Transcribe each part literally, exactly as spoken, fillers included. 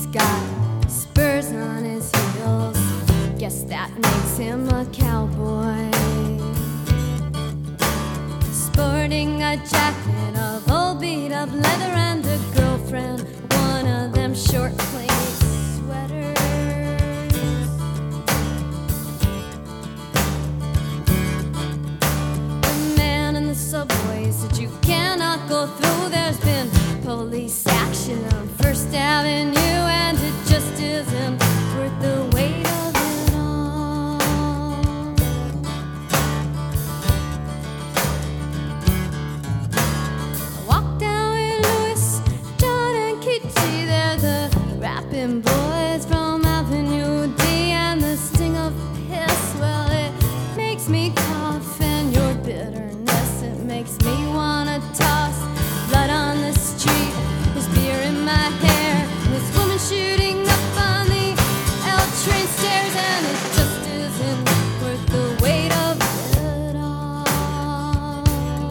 He's got spurs on his heels, guess that makes him a cowboy. Sporting a jacket of old beat-up leather and a girlfriend, one of them short pleat sweaters. The man in the subways that you cannot go through, there's been police action on First Avenue, and it just isn't worth the wait of it all. I walk down with Louis, John, and Kitty. They're the rapping boys from Avenue D, and the sting of piss, well, it makes me cough, and your bitterness, it makes me wanna toss blood on the street. There's beer in my hair, this woman shooting up on the L train stairs, and it just isn't worth the weight of it all.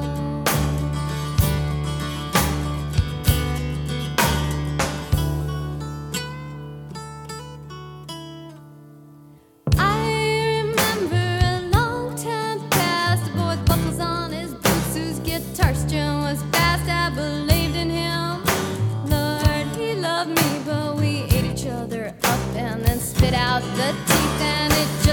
I remember a long time past, a boy with buckles on his boots whose guitar string was fast. I believed in him, Lord, he loved me, but we ate each other up and then spit out the teeth, and it just